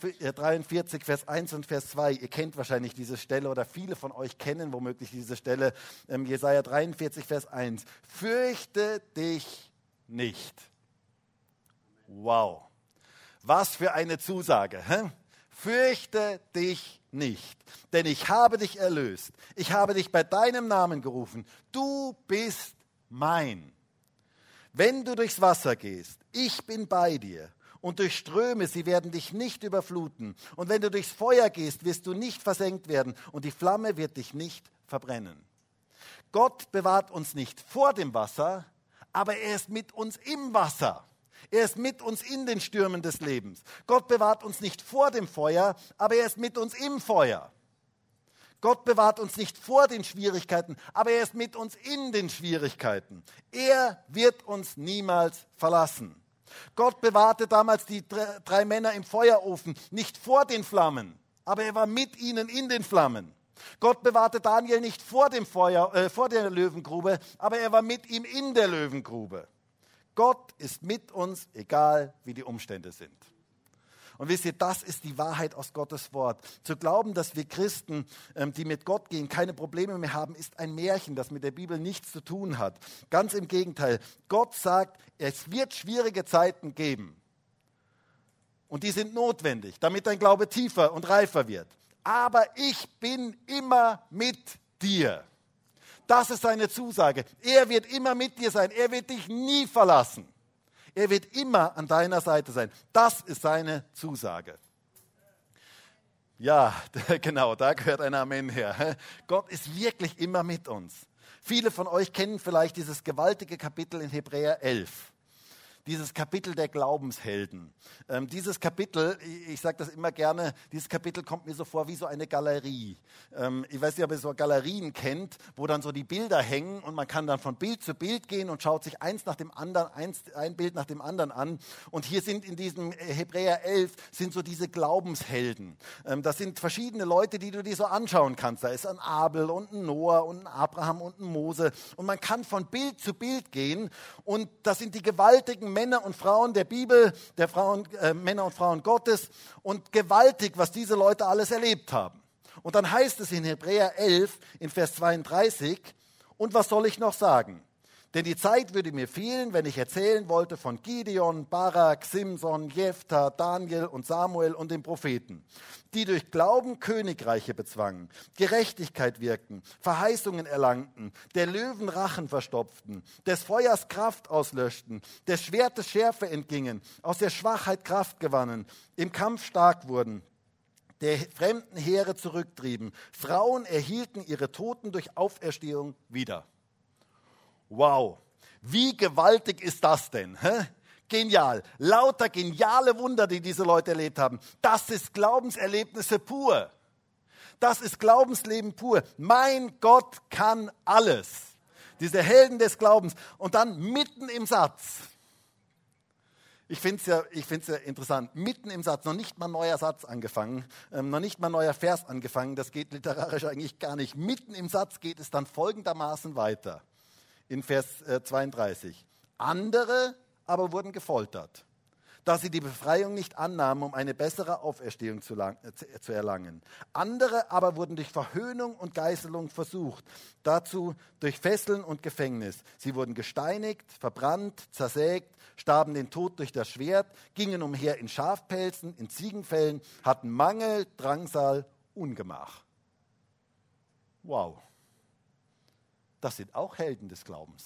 43, Vers 1 und Vers 2. Ihr kennt wahrscheinlich diese Stelle oder viele von euch kennen womöglich diese Stelle. Jesaja 43, Vers 1. Fürchte dich nicht. Wow. Was für eine Zusage. Hä? Fürchte dich nicht, denn ich habe dich erlöst. Ich habe dich bei deinem Namen gerufen. Du bist mein. Wenn du durchs Wasser gehst, ich bin bei dir. Und durch Ströme, sie werden dich nicht überfluten. Und wenn du durchs Feuer gehst, wirst du nicht versenkt werden. Und die Flamme wird dich nicht verbrennen. Gott bewahrt uns nicht vor dem Wasser, aber er ist mit uns im Wasser. Er ist mit uns in den Stürmen des Lebens. Gott bewahrt uns nicht vor dem Feuer, aber er ist mit uns im Feuer. Gott bewahrt uns nicht vor den Schwierigkeiten, aber er ist mit uns in den Schwierigkeiten. Er wird uns niemals verlassen. Gott bewahrte damals die 3 Männer im Feuerofen nicht vor den Flammen, aber er war mit ihnen in den Flammen. Gott bewahrte Daniel nicht vor dem Feuer, vor der Löwengrube, aber er war mit ihm in der Löwengrube. Gott ist mit uns, egal wie die Umstände sind. Und wisst ihr, das ist die Wahrheit aus Gottes Wort. Zu glauben, dass wir Christen, die mit Gott gehen, keine Probleme mehr haben, ist ein Märchen, das mit der Bibel nichts zu tun hat. Ganz im Gegenteil. Gott sagt, es wird schwierige Zeiten geben. Und die sind notwendig, damit dein Glaube tiefer und reifer wird. Aber ich bin immer mit dir. Das ist seine Zusage. Er wird immer mit dir sein. Er wird dich nie verlassen. Er wird immer an deiner Seite sein. Das ist seine Zusage. Ja, genau, da gehört ein Amen her. Gott ist wirklich immer mit uns. Viele von euch kennen vielleicht dieses gewaltige Kapitel in Hebräer 11. Dieses Kapitel der Glaubenshelden. Dieses Kapitel, ich sage das immer gerne, dieses Kapitel kommt mir so vor wie so eine Galerie. Ich weiß nicht, ob ihr so Galerien kennt, wo dann so die Bilder hängen und man kann dann von Bild zu Bild gehen und schaut sich eins nach dem anderen, ein Bild nach dem anderen an. Und hier sind in diesem Hebräer 11 sind so diese Glaubenshelden. Das sind verschiedene Leute, die du dir so anschauen kannst. Da ist ein Abel und ein Noah und ein Abraham und ein Mose. Und man kann von Bild zu Bild gehen und das sind die gewaltigen Männer und Frauen der Bibel, Männer und Frauen Gottes und gewaltig, was diese Leute alles erlebt haben. Und dann heißt es in Hebräer 11 in Vers 32, und was soll ich noch sagen? Denn die Zeit würde mir fehlen, wenn ich erzählen wollte von Gideon, Barak, Simson, Jephthah, Daniel und Samuel und den Propheten, die durch Glauben Königreiche bezwangen, Gerechtigkeit wirkten, Verheißungen erlangten, der Löwen Rachen verstopften, des Feuers Kraft auslöschten, des Schwertes Schärfe entgingen, aus der Schwachheit Kraft gewannen, im Kampf stark wurden, der fremden Heere zurücktrieben. Frauen erhielten ihre Toten durch Auferstehung wieder. Wow, wie gewaltig ist das denn? Hä? Genial, lauter geniale Wunder, die diese Leute erlebt haben. Das ist Glaubenserlebnisse pur. Das ist Glaubensleben pur. Mein Gott kann alles. Diese Helden des Glaubens. Und dann mitten im Satz. Ich finde es ja interessant. Mitten im Satz, noch nicht mal ein neuer Satz angefangen, noch nicht mal ein neuer Vers angefangen. Das geht literarisch eigentlich gar nicht. Mitten im Satz geht es dann folgendermaßen weiter. In Vers 32. Andere aber wurden gefoltert, da sie die Befreiung nicht annahmen, um eine bessere Auferstehung zu erlangen. Andere aber wurden durch Verhöhnung und Geißelung versucht, dazu durch Fesseln und Gefängnis. Sie wurden gesteinigt, verbrannt, zersägt, starben den Tod durch das Schwert, gingen umher in Schafpelzen, in Ziegenfällen, hatten Mangel, Drangsal, Ungemach. Wow. Das sind auch Helden des Glaubens.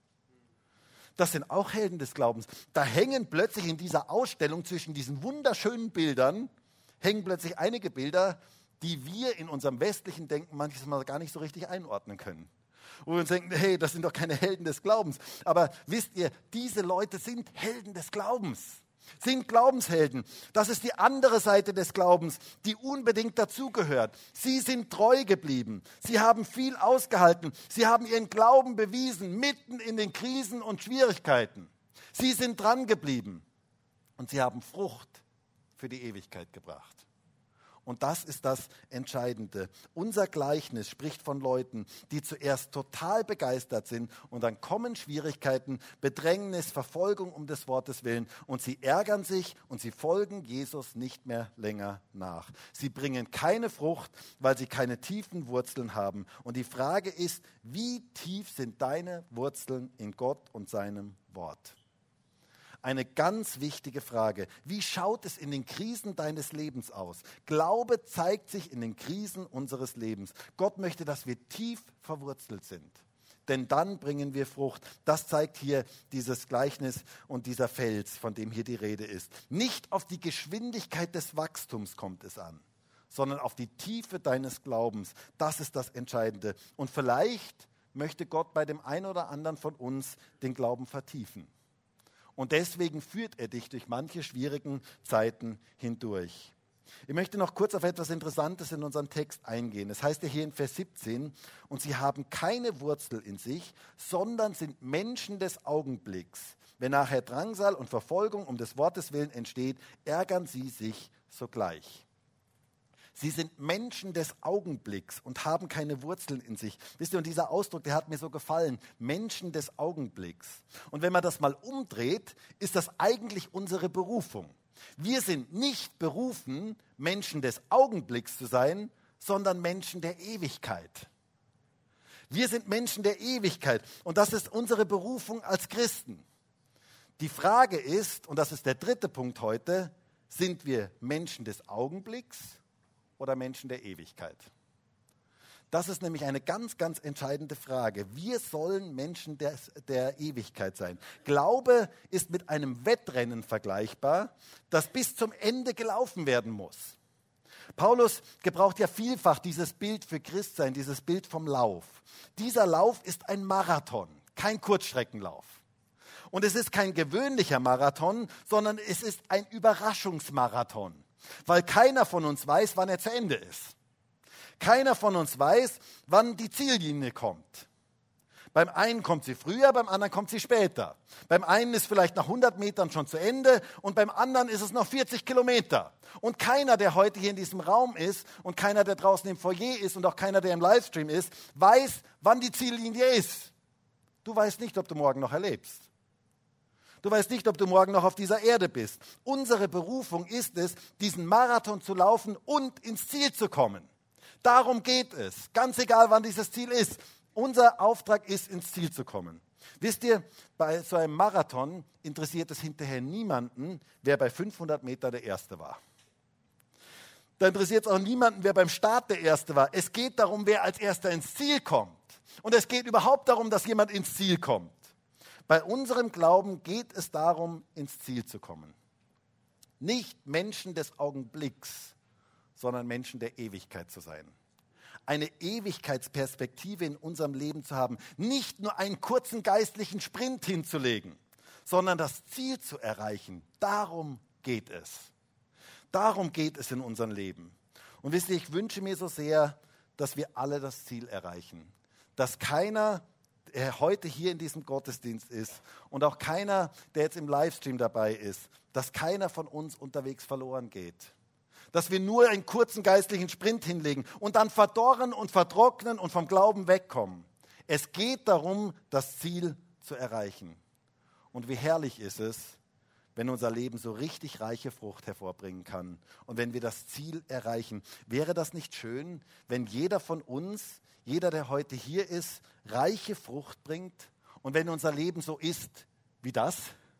Das sind auch Helden des Glaubens. Da hängen plötzlich in dieser Ausstellung zwischen diesen wunderschönen Bildern, hängen plötzlich einige Bilder, die wir in unserem westlichen Denken manchmal gar nicht so richtig einordnen können. Wo wir uns denken, hey, das sind doch keine Helden des Glaubens. Aber wisst ihr, diese Leute sind Helden des Glaubens. Sind Glaubenshelden. Das ist die andere Seite des Glaubens, die unbedingt dazugehört. Sie sind treu geblieben. Sie haben viel ausgehalten. Sie haben ihren Glauben bewiesen, mitten in den Krisen und Schwierigkeiten. Sie sind dran geblieben und sie haben Frucht für die Ewigkeit gebracht. Und das ist das Entscheidende. Unser Gleichnis spricht von Leuten, die zuerst total begeistert sind und dann kommen Schwierigkeiten, Bedrängnis, Verfolgung um des Wortes willen und sie ärgern sich und sie folgen Jesus nicht mehr länger nach. Sie bringen keine Frucht, weil sie keine tiefen Wurzeln haben. Und die Frage ist, wie tief sind deine Wurzeln in Gott und seinem Wort? Eine ganz wichtige Frage. Wie schaut es in den Krisen deines Lebens aus? Glaube zeigt sich in den Krisen unseres Lebens. Gott möchte, dass wir tief verwurzelt sind. Denn dann bringen wir Frucht. Das zeigt hier dieses Gleichnis und dieser Fels, von dem hier die Rede ist. Nicht auf die Geschwindigkeit des Wachstums kommt es an, sondern auf die Tiefe deines Glaubens. Das ist das Entscheidende. Und vielleicht möchte Gott bei dem einen oder anderen von uns den Glauben vertiefen. Und deswegen führt er dich durch manche schwierigen Zeiten hindurch. Ich möchte noch kurz auf etwas Interessantes in unseren Text eingehen. Es heißt ja hier in Vers 17, und sie haben keine Wurzel in sich, sondern sind Menschen des Augenblicks. Wenn nachher Drangsal und Verfolgung um des Wortes willen entsteht, ärgern sie sich sogleich. Sie sind Menschen des Augenblicks und haben keine Wurzeln in sich. Wisst ihr, und dieser Ausdruck, der hat mir so gefallen. Menschen des Augenblicks. Und wenn man das mal umdreht, ist das eigentlich unsere Berufung. Wir sind nicht berufen, Menschen des Augenblicks zu sein, sondern Menschen der Ewigkeit. Wir sind Menschen der Ewigkeit und das ist unsere Berufung als Christen. Die Frage ist, und das ist der dritte Punkt heute, sind wir Menschen des Augenblicks oder Menschen der Ewigkeit? Das ist nämlich eine ganz, ganz entscheidende Frage. Wir sollen Menschen der Ewigkeit sein. Glaube ist mit einem Wettrennen vergleichbar, das bis zum Ende gelaufen werden muss. Paulus gebraucht ja vielfach dieses Bild für Christsein, dieses Bild vom Lauf. Dieser Lauf ist ein Marathon, kein Kurzstreckenlauf. Und es ist kein gewöhnlicher Marathon, sondern es ist ein Überraschungsmarathon, weil keiner von uns weiß, wann er zu Ende ist. Keiner von uns weiß, wann die Ziellinie kommt. Beim einen kommt sie früher, beim anderen kommt sie später. Beim einen ist vielleicht nach 100 Metern schon zu Ende und beim anderen ist es noch 40 Kilometer. Und keiner, der heute hier in diesem Raum ist und keiner, der draußen im Foyer ist und auch keiner, der im Livestream ist, weiß, wann die Ziellinie ist. Du weißt nicht, ob du morgen noch erlebst. Du weißt nicht, ob du morgen noch auf dieser Erde bist. Unsere Berufung ist es, diesen Marathon zu laufen und ins Ziel zu kommen. Darum geht es, ganz egal, wann dieses Ziel ist. Unser Auftrag ist, ins Ziel zu kommen. Wisst ihr, bei so einem Marathon interessiert es hinterher niemanden, wer bei 500 Meter der Erste war. Da interessiert es auch niemanden, wer beim Start der Erste war. Es geht darum, wer als Erster ins Ziel kommt. Und es geht überhaupt darum, dass jemand ins Ziel kommt. Bei unserem Glauben geht es darum, ins Ziel zu kommen. Nicht Menschen des Augenblicks, sondern Menschen der Ewigkeit zu sein. Eine Ewigkeitsperspektive in unserem Leben zu haben. Nicht nur einen kurzen geistlichen Sprint hinzulegen, sondern das Ziel zu erreichen. Darum geht es. Darum geht es in unserem Leben. Und wisst ihr, ich wünsche mir so sehr, dass wir alle das Ziel erreichen. Dass keiner, der heute hier in diesem Gottesdienst ist und auch keiner, der jetzt im Livestream dabei ist, dass keiner von uns unterwegs verloren geht. Dass wir nur einen kurzen geistlichen Sprint hinlegen und dann verdorren und vertrocknen und vom Glauben wegkommen. Es geht darum, das Ziel zu erreichen. Und wie herrlich ist es, wenn unser Leben so richtig reiche Frucht hervorbringen kann und wenn wir das Ziel erreichen. Wäre das nicht schön, wenn jeder von uns, jeder, der heute hier ist, reiche Frucht bringt und wenn unser Leben so ist wie das?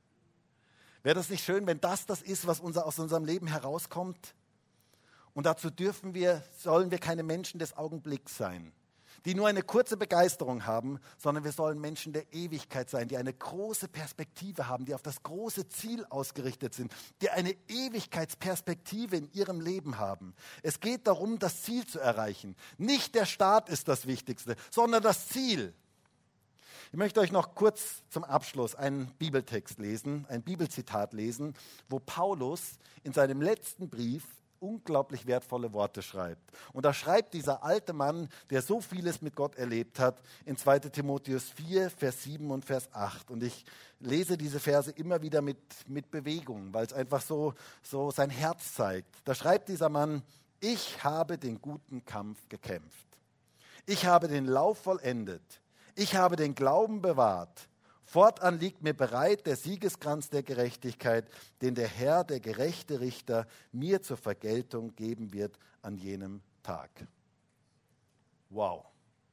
Wäre das nicht schön, wenn das ist, was aus unserem Leben herauskommt? Und dazu sollen wir keine Menschen des Augenblicks sein, die nur eine kurze Begeisterung haben, sondern wir sollen Menschen der Ewigkeit sein, die eine große Perspektive haben, die auf das große Ziel ausgerichtet sind, die eine Ewigkeitsperspektive in ihrem Leben haben. Es geht darum, das Ziel zu erreichen. Nicht der Start ist das Wichtigste, sondern das Ziel. Ich möchte euch noch kurz zum Abschluss einen Bibeltext lesen, ein Bibelzitat lesen, wo Paulus in seinem letzten Brief unglaublich wertvolle Worte schreibt. Und da schreibt dieser alte Mann, der so vieles mit Gott erlebt hat, in 2. Timotheus 4, Vers 7 und Vers 8. Und ich lese diese Verse immer wieder mit Bewegung, weil es einfach so sein Herz zeigt. Da schreibt dieser Mann, ich habe den guten Kampf gekämpft. Ich habe den Lauf vollendet. Ich habe den Glauben bewahrt. Fortan liegt mir bereit der Siegeskranz der Gerechtigkeit, den der Herr, der gerechte Richter, mir zur Vergeltung geben wird an jenem Tag. Wow,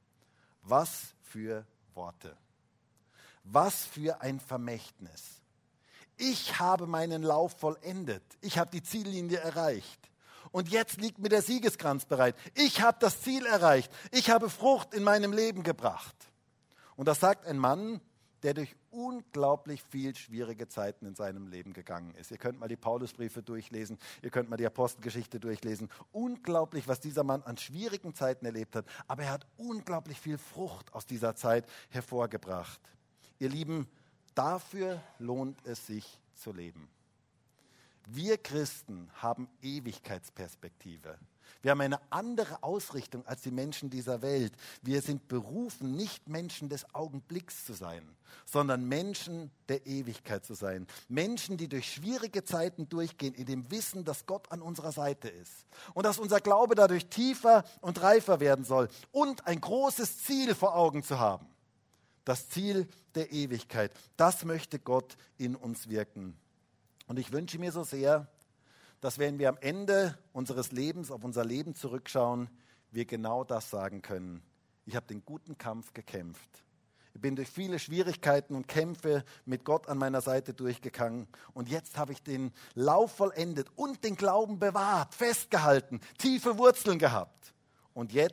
was für Worte, was für ein Vermächtnis. Ich habe meinen Lauf vollendet, ich habe die Ziellinie erreicht und jetzt liegt mir der Siegeskranz bereit. Ich habe das Ziel erreicht, ich habe Frucht in meinem Leben gebracht. Und das sagt ein Mann, der durch unglaublich viel schwierige Zeiten in seinem Leben gegangen ist. Ihr könnt mal die Paulusbriefe durchlesen, ihr könnt mal die Apostelgeschichte durchlesen. Unglaublich, was dieser Mann an schwierigen Zeiten erlebt hat. Aber er hat unglaublich viel Frucht aus dieser Zeit hervorgebracht. Ihr Lieben, dafür lohnt es sich zu leben. Wir Christen haben Ewigkeitsperspektive. Wir haben eine andere Ausrichtung als die Menschen dieser Welt. Wir sind berufen, nicht Menschen des Augenblicks zu sein, sondern Menschen der Ewigkeit zu sein. Menschen, die durch schwierige Zeiten durchgehen, in dem Wissen, dass Gott an unserer Seite ist. Und dass unser Glaube dadurch tiefer und reifer werden soll. Und ein großes Ziel vor Augen zu haben. Das Ziel der Ewigkeit. Das möchte Gott in uns wirken. Und ich wünsche mir so sehr, dass wenn wir am Ende unseres Lebens auf unser Leben zurückschauen, wir genau das sagen können. Ich habe den guten Kampf gekämpft. Ich bin durch viele Schwierigkeiten und Kämpfe mit Gott an meiner Seite durchgegangen. Und jetzt habe ich den Lauf vollendet und den Glauben bewahrt, festgehalten, tiefe Wurzeln gehabt. Und jetzt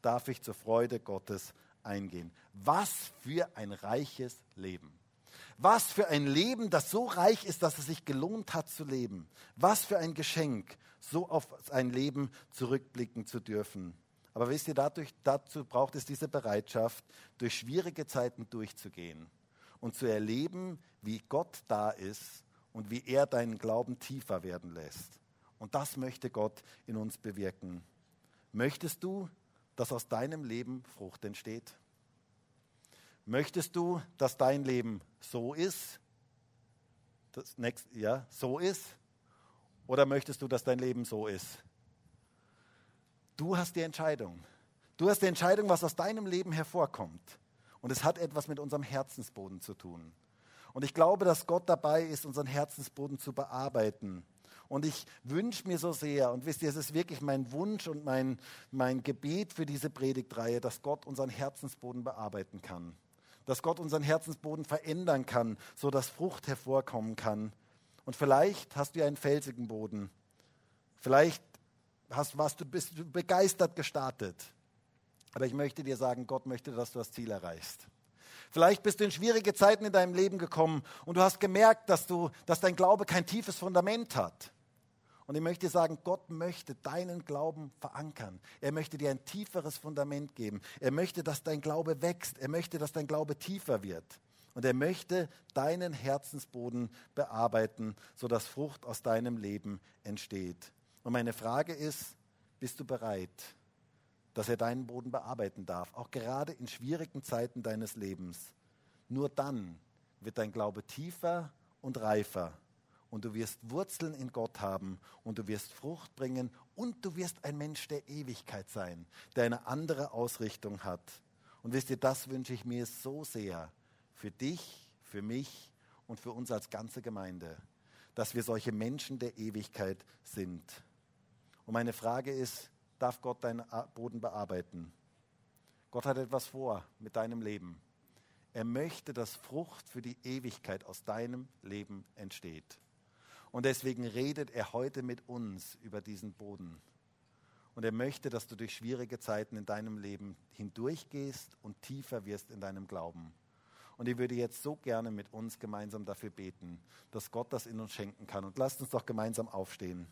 darf ich zur Freude Gottes eingehen. Was für ein reiches Leben. Was für ein Leben, das so reich ist, dass es sich gelohnt hat zu leben. Was für ein Geschenk, so auf sein Leben zurückblicken zu dürfen. Aber wisst ihr, dazu braucht es diese Bereitschaft, durch schwierige Zeiten durchzugehen und zu erleben, wie Gott da ist und wie er deinen Glauben tiefer werden lässt. Und das möchte Gott in uns bewirken. Möchtest du, dass aus deinem Leben Frucht entsteht? Möchtest du, dass dein Leben so ist? So ist? Oder möchtest du, dass dein Leben so ist? Du hast die Entscheidung. Du hast die Entscheidung, was aus deinem Leben hervorkommt. Und es hat etwas mit unserem Herzensboden zu tun. Und ich glaube, dass Gott dabei ist, unseren Herzensboden zu bearbeiten. Und ich wünsche mir so sehr, und wisst ihr, es ist wirklich mein Wunsch und mein Gebet für diese Predigtreihe, dass Gott unseren Herzensboden bearbeiten kann. Dass Gott unseren Herzensboden verändern kann, sodass Frucht hervorkommen kann. Und vielleicht hast du ja einen felsigen Boden. Vielleicht bist du begeistert gestartet. Aber ich möchte dir sagen, Gott möchte, dass du das Ziel erreichst. Vielleicht bist du in schwierige Zeiten in deinem Leben gekommen und du hast gemerkt, dass dein Glaube kein tiefes Fundament hat. Und ich möchte dir sagen, Gott möchte deinen Glauben verankern. Er möchte dir ein tieferes Fundament geben. Er möchte, dass dein Glaube wächst. Er möchte, dass dein Glaube tiefer wird. Und er möchte deinen Herzensboden bearbeiten, sodass Frucht aus deinem Leben entsteht. Und meine Frage ist, bist du bereit, dass er deinen Boden bearbeiten darf, auch gerade in schwierigen Zeiten deines Lebens? Nur dann wird dein Glaube tiefer und reifer. Und du wirst Wurzeln in Gott haben und du wirst Frucht bringen und du wirst ein Mensch der Ewigkeit sein, der eine andere Ausrichtung hat. Und wisst ihr, das wünsche ich mir so sehr für dich, für mich und für uns als ganze Gemeinde, dass wir solche Menschen der Ewigkeit sind. Und meine Frage ist, darf Gott deinen Boden bearbeiten? Gott hat etwas vor mit deinem Leben. Er möchte, dass Frucht für die Ewigkeit aus deinem Leben entsteht. Und deswegen redet er heute mit uns über diesen Boden. Und er möchte, dass du durch schwierige Zeiten in deinem Leben hindurchgehst und tiefer wirst in deinem Glauben. Und ich würde jetzt so gerne mit uns gemeinsam dafür beten, dass Gott das in uns schenken kann. Und lasst uns doch gemeinsam aufstehen.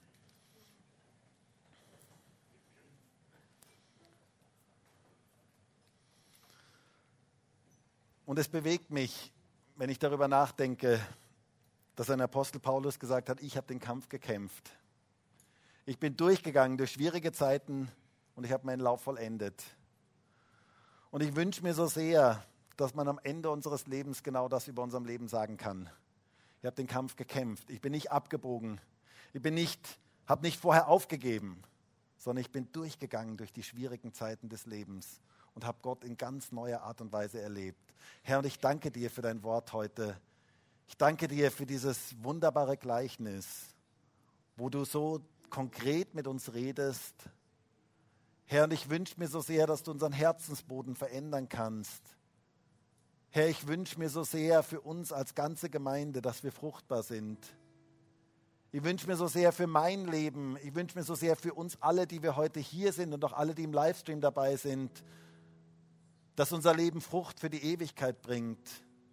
Und es bewegt mich, wenn ich darüber nachdenke, dass ein Apostel Paulus gesagt hat, ich habe den Kampf gekämpft. Ich bin durchgegangen durch schwierige Zeiten und ich habe meinen Lauf vollendet. Und ich wünsche mir so sehr, dass man am Ende unseres Lebens genau das über unserem Leben sagen kann. Ich habe den Kampf gekämpft. Ich bin nicht abgebogen. Habe nicht vorher aufgegeben, sondern ich bin durchgegangen durch die schwierigen Zeiten des Lebens und habe Gott in ganz neuer Art und Weise erlebt. Herr, und ich danke dir für dein Wort heute. Ich danke dir für dieses wunderbare Gleichnis, wo du so konkret mit uns redest. Herr, und ich wünsche mir so sehr, dass du unseren Herzensboden verändern kannst. Herr, ich wünsche mir so sehr für uns als ganze Gemeinde, dass wir fruchtbar sind. Ich wünsche mir so sehr für mein Leben, ich wünsche mir so sehr für uns alle, die wir heute hier sind und auch alle, die im Livestream dabei sind, dass unser Leben Frucht für die Ewigkeit bringt.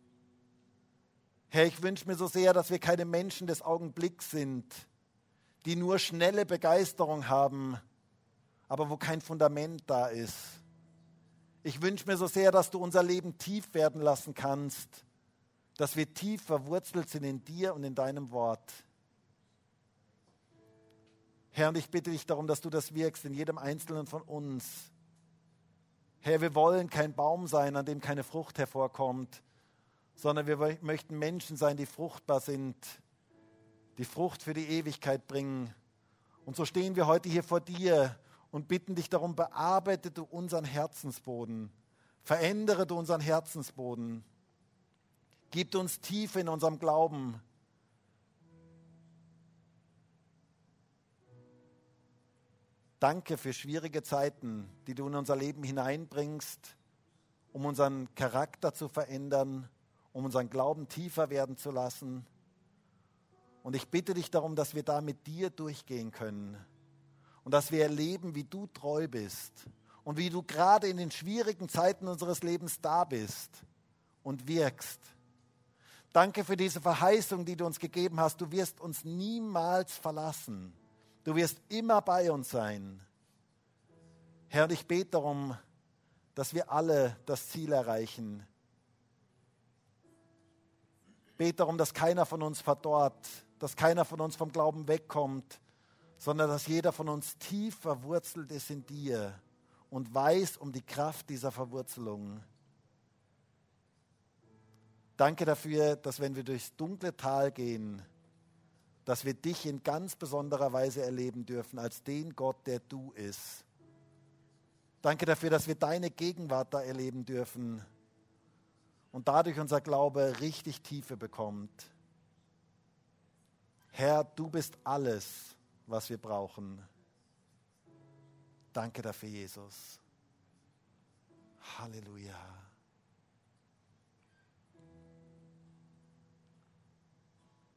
Herr, ich wünsche mir so sehr, dass wir keine Menschen des Augenblicks sind, die nur schnelle Begeisterung haben, aber wo kein Fundament da ist. Ich wünsche mir so sehr, dass du unser Leben tief werden lassen kannst, dass wir tief verwurzelt sind in dir und in deinem Wort. Herr, und ich bitte dich darum, dass du das wirkst in jedem Einzelnen von uns. Herr, wir wollen kein Baum sein, an dem keine Frucht hervorkommt, sondern wir möchten Menschen sein, die fruchtbar sind, die Frucht für die Ewigkeit bringen. Und so stehen wir heute hier vor dir und bitten dich darum, bearbeite du unseren Herzensboden, verändere du unseren Herzensboden, gib uns Tiefe in unserem Glauben. Danke für schwierige Zeiten, die du in unser Leben hineinbringst, um unseren Charakter zu verändern, um unseren Glauben tiefer werden zu lassen. Und ich bitte dich darum, dass wir da mit dir durchgehen können und dass wir erleben, wie du treu bist und wie du gerade in den schwierigen Zeiten unseres Lebens da bist und wirkst. Danke für diese Verheißung, die du uns gegeben hast. Du wirst uns niemals verlassen. Du wirst immer bei uns sein. Herr, und ich bete darum, dass wir alle das Ziel erreichen. Ich bete darum, dass keiner von uns verdorrt, dass keiner von uns vom Glauben wegkommt, sondern dass jeder von uns tief verwurzelt ist in dir und weiß um die Kraft dieser Verwurzelung. Danke dafür, dass wenn wir durchs dunkle Tal gehen, dass wir dich in ganz besonderer Weise erleben dürfen als den Gott, der du bist. Danke dafür, dass wir deine Gegenwart da erleben dürfen und dadurch unser Glaube richtig Tiefe bekommt. Herr, du bist alles, was wir brauchen. Danke dafür, Jesus. Halleluja.